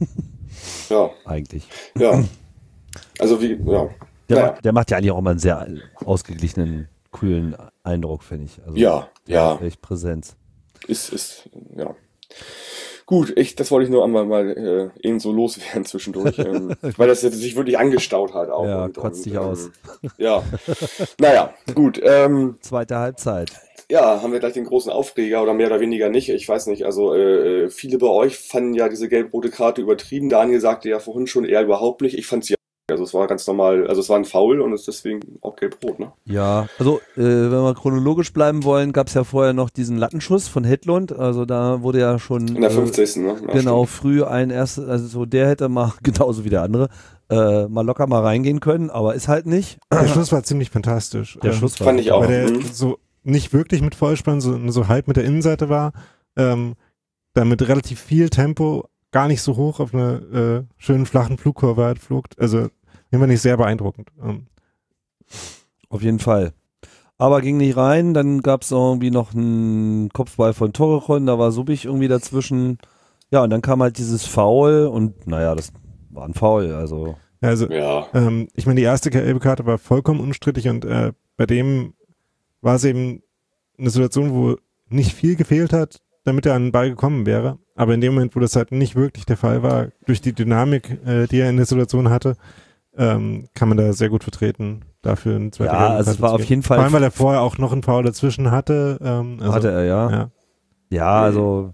Speaker 2: Ja.
Speaker 3: Eigentlich.
Speaker 2: Ja. Also wie, ja.
Speaker 3: Der,
Speaker 2: Naja.
Speaker 3: macht, der macht ja eigentlich auch immer einen sehr ausgeglichenen, coolen Eindruck, finde ich. Also,
Speaker 2: Ja, ja.
Speaker 3: echt Präsenz.
Speaker 2: Ist, ist, ja. Gut, ich, das wollte ich nur einmal mal äh, eben so loswerden zwischendurch, ähm, weil das jetzt sich wirklich angestaut hat auch.
Speaker 3: Ja,
Speaker 2: und,
Speaker 3: kotzt
Speaker 2: und,
Speaker 3: dich
Speaker 2: ähm,
Speaker 3: aus.
Speaker 2: Ja. Naja, gut. Ähm,
Speaker 3: Zweite Halbzeit.
Speaker 2: ja, haben wir gleich den großen Aufreger oder mehr oder weniger nicht. Ich weiß nicht, also äh, viele bei euch fanden ja diese gelb-rote Karte übertrieben. Daniel sagte ja vorhin schon eher überhaupt nicht. Ich fand sie ja. Also es war ganz normal, also es war ein Foul und es ist deswegen auch gelb-rot, ne?
Speaker 3: Ja, also äh, wenn wir chronologisch bleiben wollen, gab es ja vorher noch diesen Lattenschuss von Hedlund. Also da wurde ja schon
Speaker 2: In der
Speaker 3: äh,
Speaker 2: fünfzigsten Ne? Ja,
Speaker 3: genau
Speaker 2: stimmt.
Speaker 3: früh ein erstes, also so der hätte mal genauso wie der andere äh, mal locker mal reingehen können, aber ist halt nicht.
Speaker 4: Der Schluss war ziemlich fantastisch.
Speaker 3: Der
Speaker 4: Ähm,
Speaker 3: Schuss war
Speaker 2: Fand ich auch.
Speaker 4: Weil der
Speaker 2: Mhm.
Speaker 4: so nicht wirklich mit Vollspann, so, so halb mit der Innenseite war, ähm, dann mit relativ viel Tempo, gar nicht so hoch auf einer äh, schönen flachen Flugkurve halt flog. Also den fand ich sehr beeindruckend. Ähm,
Speaker 3: Auf jeden Fall. Aber ging nicht rein, dann gab es irgendwie noch einen Kopfball von Torrejon, da war Subich irgendwie dazwischen. Ja, und dann kam halt dieses Foul und naja, das war ein Foul, also
Speaker 4: also
Speaker 2: Ja.
Speaker 4: ähm, ich meine, die erste gelbe Karte war vollkommen unstrittig und äh, bei dem war es eben eine Situation, wo nicht viel gefehlt hat, damit er an den Ball gekommen wäre. Aber in dem Moment, wo das halt nicht wirklich der Fall war, durch die Dynamik, äh, die er in der Situation hatte, ähm, kann man da sehr gut vertreten, dafür eine zweite
Speaker 3: ja,
Speaker 4: gelbe
Speaker 3: also es
Speaker 4: Karte
Speaker 3: war
Speaker 4: zu
Speaker 3: auf
Speaker 4: geben.
Speaker 3: jeden Fall,
Speaker 4: Vor allem, weil er vorher auch noch einen Foul dazwischen hatte. Ähm, also,
Speaker 3: hatte er, ja.
Speaker 4: ja.
Speaker 3: Ja, also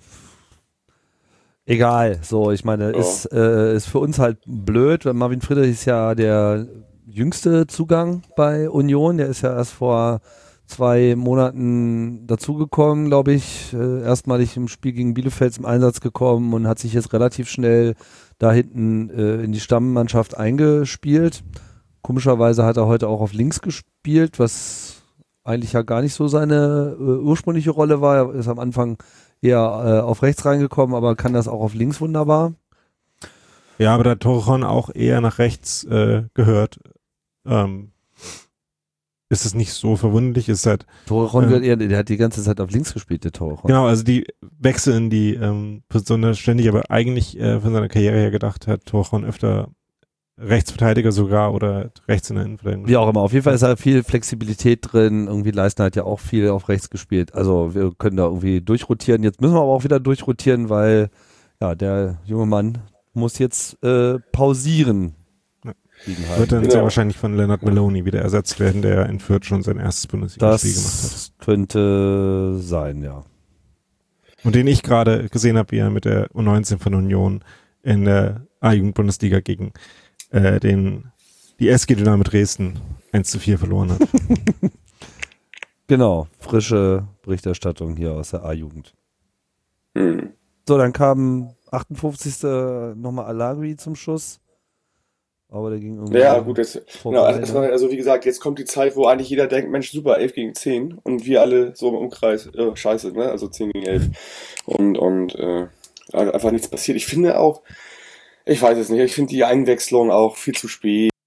Speaker 3: egal, so, ich meine,
Speaker 2: Ja.
Speaker 3: ist, äh, ist für uns halt blöd, weil Marvin Friedrich ist ja der jüngste Zugang bei Union, der ist ja erst vor zwei Monaten dazugekommen, glaube ich, äh, erstmalig im Spiel gegen Bielefeld zum Einsatz gekommen und hat sich jetzt relativ schnell da hinten äh, in die Stammmannschaft eingespielt. Komischerweise hat er heute auch auf links gespielt, was eigentlich ja gar nicht so seine äh, ursprüngliche Rolle war. Er ist am Anfang eher äh, auf rechts reingekommen, aber kann das auch auf links wunderbar.
Speaker 4: ja, aber da Torrejon auch eher nach rechts äh, gehört, ähm, ist es nicht so verwunderlich. Ist halt,
Speaker 3: Torrejon
Speaker 4: Ja.
Speaker 3: gehört eher, der hat die ganze Zeit auf links gespielt, der Torrejon.
Speaker 4: genau, also die Wechsel in die ähm, Position ständig, aber eigentlich äh, von seiner Karriere her gedacht hat Torrejon öfter Rechtsverteidiger sogar oder rechts in der Innenverteidigung.
Speaker 3: Wie auch immer, auf jeden Fall ist da viel Flexibilität drin. Irgendwie Leistner hat ja auch viel auf rechts gespielt. Also wir können da irgendwie durchrotieren. Jetzt müssen wir aber auch wieder durchrotieren, weil ja der junge Mann muss jetzt äh, pausieren.
Speaker 4: Ja.
Speaker 3: Gegen
Speaker 4: Wird
Speaker 3: Heidenheim.
Speaker 4: dann
Speaker 2: Genau.
Speaker 4: sehr wahrscheinlich von Leonard Maloney wieder ersetzt werden, der in Fürth schon sein erstes Bundesligaspiel gemacht hat.
Speaker 3: Das könnte sein, ja.
Speaker 4: Und den ich gerade gesehen habe, wie er mit der U neunzehn von Union in der A-Jugend-Bundesliga gegen äh, den die S G Dynamo Dresden eins zu vier verloren hat.
Speaker 3: Genau, frische Berichterstattung hier aus der A-Jugend.
Speaker 2: Hm.
Speaker 3: So, dann kam achtundfünfzigste nochmal Alagui zum Schuss. Aber der ging irgendwie
Speaker 2: Ja, gut, jetzt,
Speaker 3: vorbei,
Speaker 2: genau, also, es
Speaker 3: ne?
Speaker 2: war, also wie gesagt, jetzt kommt die Zeit, wo eigentlich jeder denkt, Mensch, super, elf gegen zehn und wir alle so im Umkreis, äh, scheiße, ne, also zehn gegen elf und, und äh, einfach nichts passiert. Ich finde auch, ich weiß es nicht, ich finde die Einwechslung auch viel zu spät.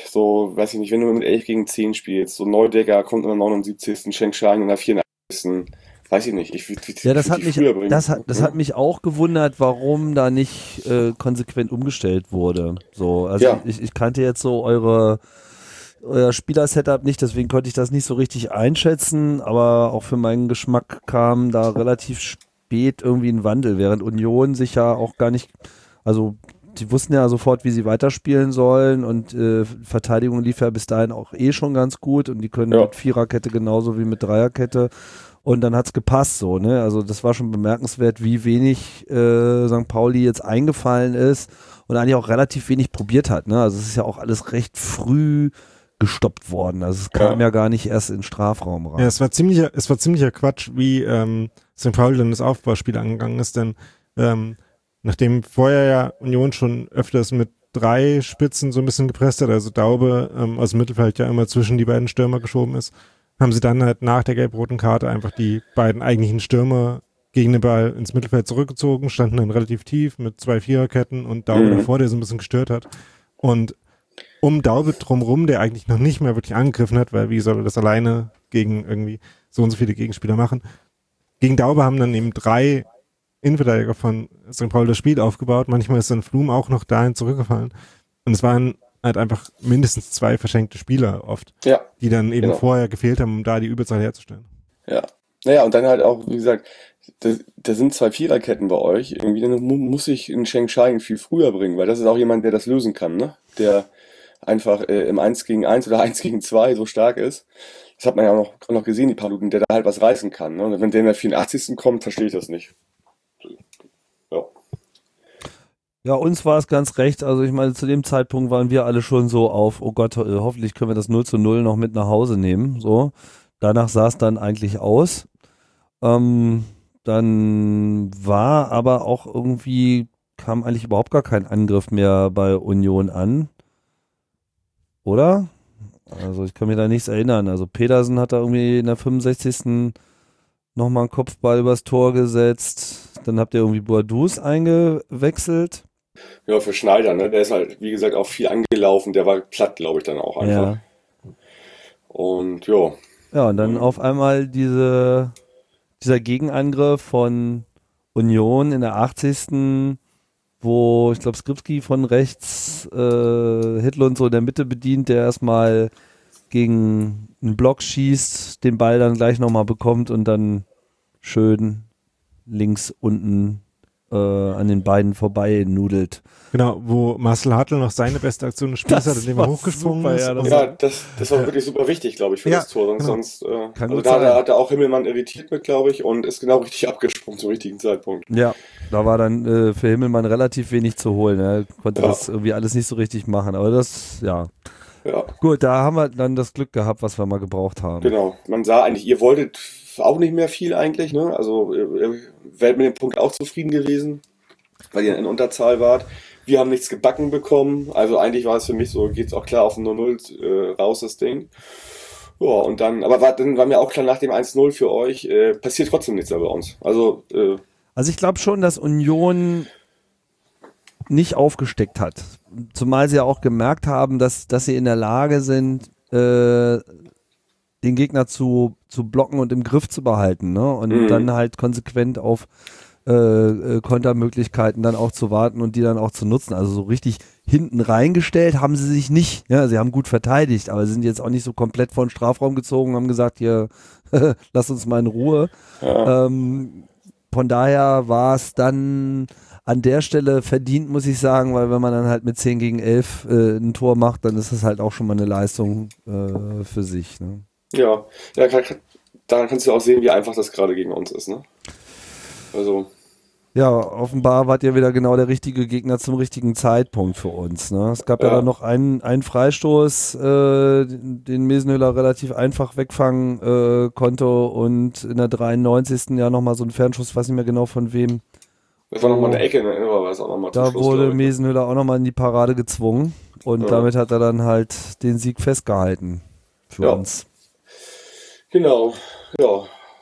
Speaker 2: so, weiß ich nicht, wenn du mit elf gegen zehn spielst, so Neudecker kommt in der neunundsiebzigsten Sheng Shang in der vierundachtzigsten Weiß ich nicht. Ich, ich,
Speaker 3: ja, das
Speaker 2: ich
Speaker 3: hat mich, das hat, das hat mich auch gewundert, warum da nicht äh, konsequent umgestellt wurde. So, also
Speaker 2: Ja.
Speaker 3: ich, ich kannte jetzt so eure euer Spieler-Setup nicht, deswegen konnte ich das nicht so richtig einschätzen, aber auch für meinen Geschmack kam da relativ spät irgendwie ein Wandel, während Union sich ja auch gar nicht, also die wussten ja sofort, wie sie weiterspielen sollen und äh, Verteidigung lief ja bis dahin auch eh schon ganz gut und die können
Speaker 2: Ja.
Speaker 3: mit Viererkette genauso wie mit Dreierkette und dann hat's gepasst so, ne, also das war schon bemerkenswert, wie wenig äh, Sankt Pauli jetzt eingefallen ist und eigentlich auch relativ wenig probiert hat, ne, also es ist ja auch alles recht früh gestoppt worden, also es kam
Speaker 2: Ja.
Speaker 3: ja gar nicht erst in den Strafraum rein.
Speaker 4: Ja, es war ziemlicher, es war ziemlicher Quatsch, wie ähm, Sankt Pauli dann das Aufbauspiel angegangen ist, denn ähm, nachdem vorher ja Union schon öfters mit drei Spitzen so ein bisschen gepresst hat, also Daube ähm, aus dem Mittelfeld ja immer zwischen die beiden Stürmer geschoben ist, haben sie dann halt nach der gelb-roten Karte einfach die beiden eigentlichen Stürmer gegen den Ball ins Mittelfeld zurückgezogen, standen dann relativ tief mit zwei Viererketten und Daube
Speaker 2: Mhm.
Speaker 4: davor, der so ein bisschen gestört hat. Und um Daube drumrum, der eigentlich noch nicht mehr wirklich angegriffen hat, weil wie soll er das alleine gegen irgendwie so und so viele Gegenspieler machen? Gegen Daube haben dann eben drei Innenverteidiger von Sankt Pauli das Spiel aufgebaut. Manchmal ist dann Flum auch noch dahin zurückgefallen. Und es waren halt einfach mindestens zwei verschenkte Spieler oft,
Speaker 2: Ja,
Speaker 4: die dann eben
Speaker 2: Genau.
Speaker 4: vorher gefehlt haben, um da die Überzahl herzustellen.
Speaker 2: ja. Naja, und dann halt auch, wie gesagt, da, da sind zwei Viererketten bei euch. Irgendwie dann mu muss ich in Sheng Shang viel früher bringen, weil das ist auch jemand, der das lösen kann, ne? Der einfach äh, im eins gegen eins oder eins gegen zwei so stark ist. Das hat man ja auch noch, auch noch gesehen, die paar Minuten, der da halt was reißen kann. Ne? Und wenn der in der vierundachtzigsten kommt, verstehe ich das nicht. Ja.
Speaker 3: Ja, uns war es ganz recht. Also ich meine, zu dem Zeitpunkt waren wir alle schon so auf, oh Gott, äh, hoffentlich können wir das null zu null noch mit nach Hause nehmen. So, danach sah es dann eigentlich aus. Ähm, dann war aber auch irgendwie, kam eigentlich überhaupt gar kein Angriff mehr bei Union an. Oder? Also ich kann mir da nichts erinnern. Also Pedersen hat da irgendwie in der fünfundsechzigsten nochmal einen Kopfball übers Tor gesetzt. Dann habt ihr irgendwie Boadus eingewechselt.
Speaker 2: Ja, für Schneider, ne? Der ist halt, wie gesagt, auch viel angelaufen. Der war platt, glaube ich, dann auch einfach.
Speaker 3: Ja.
Speaker 2: Und ja,
Speaker 3: Ja, und dann auf einmal diese, dieser Gegenangriff von Union in der achtzigsten wo ich glaube Skripski von rechts äh, Hitlund so in der Mitte bedient, der erstmal gegen einen Block schießt, den Ball dann gleich nochmal bekommt und dann schön links unten äh, an den Beinen vorbei nudelt.
Speaker 4: Genau, wo Marcel Hartl noch seine beste Aktion des Spiels
Speaker 3: Das
Speaker 4: hat, indem er
Speaker 3: war
Speaker 4: hochgesprungen
Speaker 3: super,
Speaker 4: ist.
Speaker 3: ja, das
Speaker 4: und-
Speaker 2: ja, das, das war wirklich super wichtig, glaube ich, für
Speaker 4: Ja,
Speaker 2: das Tor. Sonst,
Speaker 4: genau.
Speaker 2: sonst äh,
Speaker 3: Kann
Speaker 2: also
Speaker 3: gut
Speaker 2: da
Speaker 3: sein.
Speaker 2: hat er- hat er auch Himmelmann irritiert mit, glaube ich, und ist genau richtig abgesprungen zum richtigen Zeitpunkt.
Speaker 3: Ja, da war dann äh, für Himmelmann relativ wenig zu holen. Er konnte
Speaker 2: Ja.
Speaker 3: das irgendwie alles nicht so richtig machen. Aber das, ja.
Speaker 2: Ja,
Speaker 3: Gut, da haben wir dann das Glück gehabt, was wir mal gebraucht haben.
Speaker 2: genau. Man sah eigentlich, ihr wolltet auch nicht mehr viel eigentlich, ne? Also ihr, ihr wärt mit dem Punkt auch zufrieden gewesen, weil ihr in Unterzahl wart. Wir haben nichts gebacken bekommen. Also eigentlich war es für mich so, geht's auch klar auf ein null null äh, raus, das Ding. Ja, und dann, aber war, dann war mir auch klar, nach dem eins null für euch, äh, passiert trotzdem nichts mehr bei uns. Also, äh,
Speaker 3: Also ich glaube schon, dass Union nicht aufgesteckt hat. Zumal sie ja auch gemerkt haben, dass, dass sie in der Lage sind, äh, den Gegner zu, zu blocken und im Griff zu behalten, ne? Und
Speaker 2: Mhm.
Speaker 3: dann halt konsequent auf äh, äh, Kontermöglichkeiten dann auch zu warten und die dann auch zu nutzen. Also so richtig hinten reingestellt haben sie sich nicht. Ja, sie haben gut verteidigt, aber sie sind jetzt auch nicht so komplett vor den Strafraum gezogen und haben gesagt, hier, lass uns mal in Ruhe.
Speaker 2: ja.
Speaker 3: Ähm, von daher war es dann an der Stelle verdient, muss ich sagen, weil wenn man dann halt mit zehn gegen elf äh, ein Tor macht, dann ist das halt auch schon mal eine Leistung äh, für sich. Ne?
Speaker 2: Ja, ja, kann, kann, daran kannst du auch sehen, wie einfach das gerade gegen uns ist, ne? Also,
Speaker 3: Ja, offenbar wart ihr wieder genau der richtige Gegner zum richtigen Zeitpunkt für uns. Ne? Es gab ja,
Speaker 2: Ja.
Speaker 3: dann noch einen, einen Freistoß, äh, den Mesenhöhler relativ einfach wegfangen äh, konnte und in der dreiundneunzigsten ja nochmal so ein Fernschuss, weiß nicht mehr genau von wem.
Speaker 2: das war nochmal eine Ecke, ne? Aber war das auch nochmal zum
Speaker 3: Da
Speaker 2: Schluss,
Speaker 3: wurde
Speaker 2: glaub ich, ne?
Speaker 3: Mesenhöhler auch nochmal in die Parade gezwungen und
Speaker 2: Ja.
Speaker 3: damit hat er dann halt den Sieg festgehalten für
Speaker 2: Ja.
Speaker 3: uns.
Speaker 2: Genau, ja.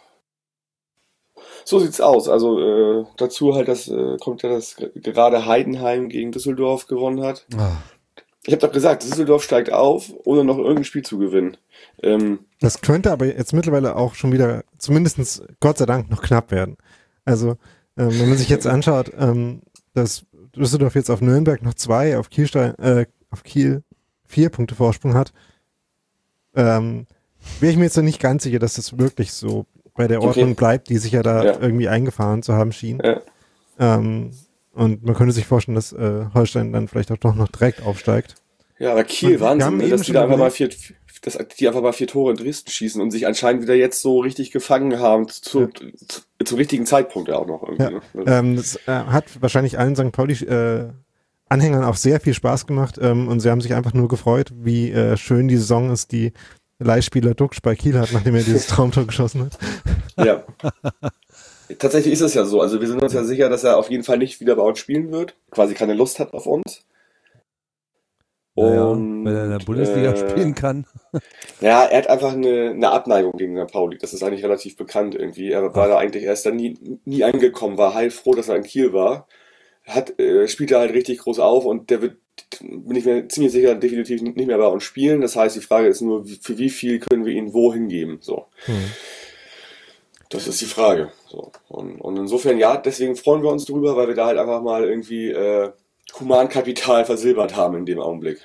Speaker 2: So sieht's aus. Also äh, dazu halt, das äh, kommt ja, dass gerade Heidenheim gegen Düsseldorf gewonnen hat.
Speaker 3: Ah,
Speaker 2: Ich habe doch gesagt, Düsseldorf steigt auf, ohne noch irgendein Spiel zu gewinnen. Ähm,
Speaker 4: Das könnte aber jetzt mittlerweile auch schon wieder, zumindest Gott sei Dank, noch knapp werden. Also, ähm, wenn man sich jetzt anschaut, ähm, dass Düsseldorf jetzt auf Nürnberg noch zwei, auf Kiel, äh, auf Kiel vier Punkte Vorsprung hat, ähm, wäre ich mir jetzt noch nicht ganz sicher, dass das wirklich so bei der Ordnung
Speaker 2: okay.
Speaker 4: bleibt, die sich ja da
Speaker 2: Ja.
Speaker 4: irgendwie eingefahren zu haben schien.
Speaker 2: Ja.
Speaker 4: Ähm, und man könnte sich vorstellen, dass äh, Holstein dann vielleicht auch doch noch direkt aufsteigt.
Speaker 2: Ja, aber Kiel,
Speaker 4: Und wir
Speaker 2: Wahnsinn,
Speaker 4: haben
Speaker 2: ne,
Speaker 4: eben
Speaker 2: dass die
Speaker 4: schon
Speaker 2: da einfach mal
Speaker 4: überlegt-
Speaker 2: vier, dass die einfach mal vier Tore in Dresden schießen und sich anscheinend wieder jetzt so richtig gefangen haben, zu,
Speaker 4: Ja.
Speaker 2: zu, zum richtigen Zeitpunkt ja auch noch irgendwie.
Speaker 4: Ja.
Speaker 2: Ne?
Speaker 4: Ähm, das äh, hat wahrscheinlich allen Sankt Pauli äh, Anhängern auch sehr viel Spaß gemacht ähm, und sie haben sich einfach nur gefreut, wie äh, schön die Saison ist, die Leihspieler Duxch bei Kiel hat, nachdem er dieses Traumtor geschossen hat.
Speaker 2: Ja. Tatsächlich ist es ja so. Also wir sind uns ja sicher, dass er auf jeden Fall nicht wieder bei uns spielen wird. Quasi keine Lust hat auf uns.
Speaker 3: Naja,
Speaker 2: Und,
Speaker 3: wenn er in der Bundesliga
Speaker 2: äh,
Speaker 3: spielen kann.
Speaker 2: Ja, er hat einfach eine, eine Abneigung gegen Sankt Pauli. Das ist eigentlich relativ bekannt irgendwie. Er war da eigentlich erst dann nie, nie angekommen, war heilfroh, dass er in Kiel war. Hat, äh, spielt er halt richtig groß auf und der wird, bin ich mir ziemlich sicher, definitiv nicht mehr bei uns spielen. Das heißt, die Frage ist nur, wie- für wie viel können wir ihn wohin geben? So.
Speaker 4: Hm.
Speaker 2: Das ist die Frage. So. Und, und insofern, ja, deswegen freuen wir uns drüber, weil wir da halt einfach mal irgendwie äh, Humankapital versilbert haben in dem Augenblick.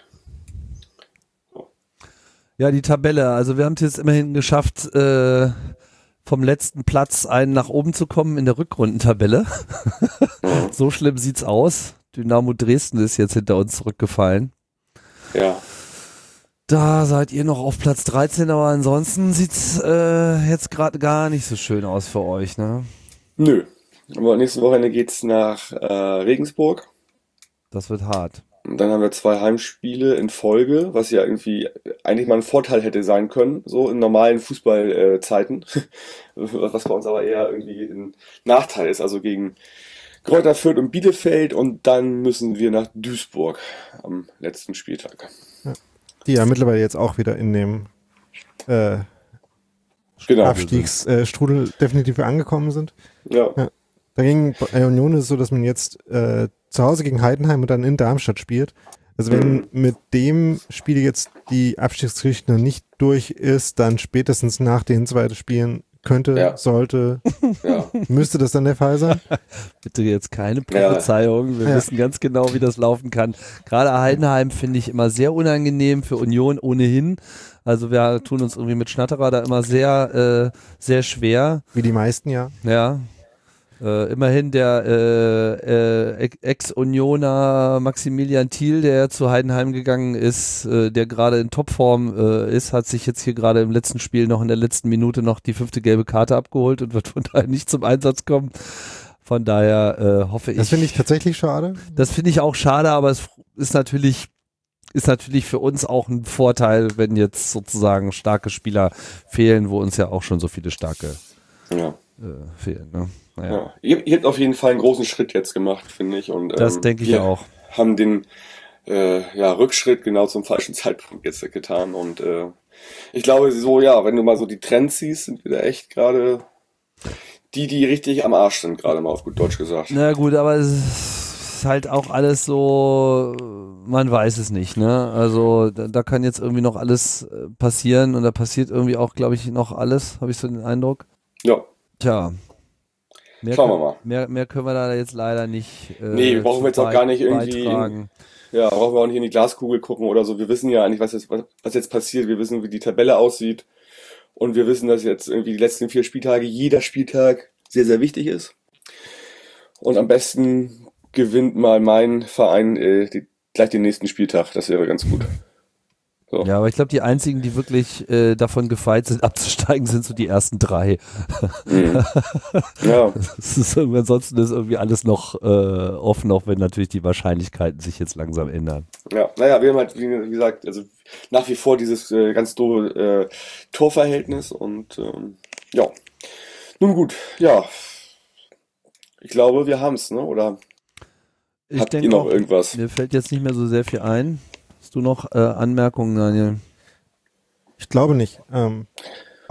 Speaker 3: Ja, die Tabelle. Also wir haben es jetzt immerhin geschafft, äh, vom letzten Platz einen nach oben zu kommen in der Rückrundentabelle. So schlimm sieht's aus. Dynamo Dresden ist jetzt hinter uns zurückgefallen.
Speaker 2: Ja.
Speaker 3: Da seid ihr noch auf Platz dreizehn, aber ansonsten sieht's äh, jetzt gerade gar nicht so schön aus für euch, ne?
Speaker 2: Nö. Aber nächste Wochenende geht's nach äh, Regensburg.
Speaker 3: Das wird hart.
Speaker 2: Und dann haben wir zwei Heimspiele in Folge, was ja irgendwie eigentlich mal ein Vorteil hätte sein können, so in normalen Fußballzeiten. Was bei uns aber eher irgendwie ein Nachteil ist. Also gegen Greuther Fürth und Bielefeld und dann müssen wir nach Duisburg am letzten Spieltag.
Speaker 4: Die ja mittlerweile jetzt auch wieder in dem äh,
Speaker 2: Genau.
Speaker 4: Abstiegsstrudel äh, definitiv angekommen sind.
Speaker 2: Ja.
Speaker 4: Dagegen bei Union ist es so, dass man jetzt äh, zu Hause gegen Heidenheim und dann in Darmstadt spielt. Also wenn
Speaker 2: Mhm.
Speaker 4: mit dem Spiel jetzt die Abstiegsgeschichte noch nicht durch ist, dann spätestens nach den zweiten Spielen könnte,
Speaker 2: Ja.
Speaker 4: sollte,
Speaker 2: Ja.
Speaker 4: müsste das dann der Fall sein.
Speaker 3: Bitte jetzt keine Prophezeiung. Wir
Speaker 4: Ja.
Speaker 3: wissen ganz genau, wie das laufen kann. Gerade Heidenheim finde ich immer sehr unangenehm für Union ohnehin. Also wir tun uns irgendwie mit Schnatterer da immer sehr, äh, sehr schwer.
Speaker 4: Wie die meisten ja.
Speaker 3: Ja. Äh, immerhin der äh, äh, Ex-Unioner Maximilian Thiel, der zu Heidenheim gegangen ist, äh, der gerade in Topform äh, ist, hat sich jetzt hier gerade im letzten Spiel noch in der letzten Minute noch die fünfte gelbe Karte abgeholt und wird von daher nicht zum Einsatz kommen. Von daher äh, hoffe ich.
Speaker 4: Das finde ich tatsächlich schade.
Speaker 3: Das finde ich auch schade, aber es ist natürlich ist natürlich für uns auch ein Vorteil, wenn jetzt sozusagen starke Spieler fehlen, wo uns ja auch schon so viele starke
Speaker 2: Ja.
Speaker 3: äh, fehlen. Ne? Naja.
Speaker 2: Ja. Ihr, ihr habt auf jeden Fall einen großen Schritt jetzt gemacht, finde ich. Und,
Speaker 3: Das
Speaker 2: ähm,
Speaker 3: denke ich
Speaker 2: wir
Speaker 3: auch.
Speaker 2: haben den äh, ja, Rückschritt genau zum falschen Zeitpunkt jetzt getan. Und äh, ich glaube so, ja, wenn du mal so die Trends siehst, sind wir da echt gerade die, die richtig am Arsch sind, gerade mal auf gut Deutsch gesagt.
Speaker 3: Na gut, aber es ist halt auch alles so, man weiß es nicht, ne? Also da, da kann jetzt irgendwie noch alles äh, passieren und da passiert irgendwie auch, glaube ich, noch alles, habe ich so den Eindruck.
Speaker 2: Ja,
Speaker 3: Tja. Mehr
Speaker 2: Schauen wir
Speaker 3: können,
Speaker 2: mal.
Speaker 3: Mehr, mehr können wir da jetzt leider nicht äh,
Speaker 2: Nee, wir brauchen
Speaker 3: zu
Speaker 2: jetzt auch
Speaker 3: bei-
Speaker 2: gar nicht irgendwie-
Speaker 3: beitragen.
Speaker 2: ja, brauchen wir auch nicht in die Glaskugel gucken oder so. Wir wissen ja eigentlich, was jetzt, was jetzt passiert. Wir wissen, wie die Tabelle aussieht. Und wir wissen, dass jetzt irgendwie die letzten vier Spieltage, jeder Spieltag sehr, sehr wichtig ist. Und am besten gewinnt mal mein Verein äh, die, gleich den nächsten Spieltag. Das wäre ganz gut. So.
Speaker 3: Ja, aber ich glaube, die einzigen, die wirklich äh, davon gefeit sind, abzusteigen, sind so die ersten drei.
Speaker 2: Mhm. Ja,
Speaker 3: Das ist irgendwie, ansonsten ist irgendwie alles noch äh, offen, auch wenn natürlich die Wahrscheinlichkeiten sich jetzt langsam ändern.
Speaker 2: ja. Naja, wir haben halt, wie gesagt, also nach wie vor dieses äh, ganz doofe äh, Torverhältnis. Und ähm, ja, nun gut, ja. Ich glaube, wir haben es, ne? Oder
Speaker 3: Ich
Speaker 2: habt ihr
Speaker 3: denke
Speaker 2: noch
Speaker 3: auch,
Speaker 2: irgendwas?
Speaker 3: mir fällt jetzt nicht mehr so sehr viel ein. Hast du noch äh, Anmerkungen, Daniel?
Speaker 4: Ich glaube nicht. Ähm,